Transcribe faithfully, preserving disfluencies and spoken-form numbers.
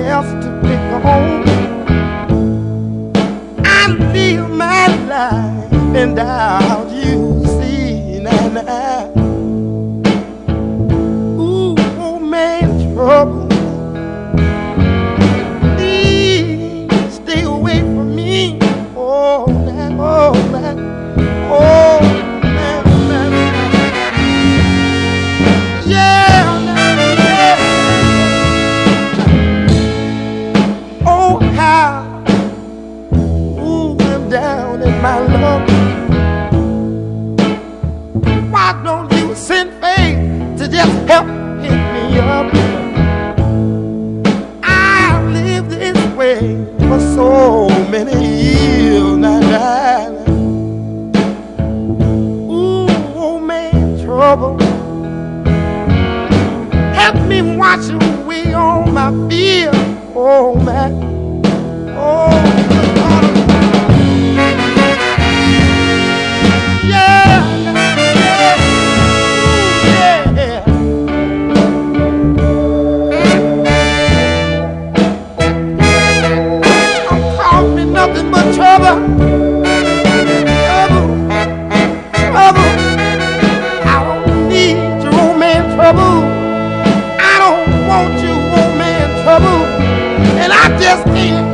else to pick on. I live my life without you, see, now, now. Ooh, old man, trouble. Please stay away from me. Oh, that, oh, that, oh, that, that. Yeah, that, yeah. Oh, how, ooh, I'm down in my love. Why don't you send faith to just help pick me up? I've lived this way for so many years now. Ooh, old man, trouble. Help me wash away all my fear. Oh, man. Oh, yeah. Nothing but trouble, trouble, trouble. I don't need you, old man, trouble. I don't want you, old man, trouble. And I just can't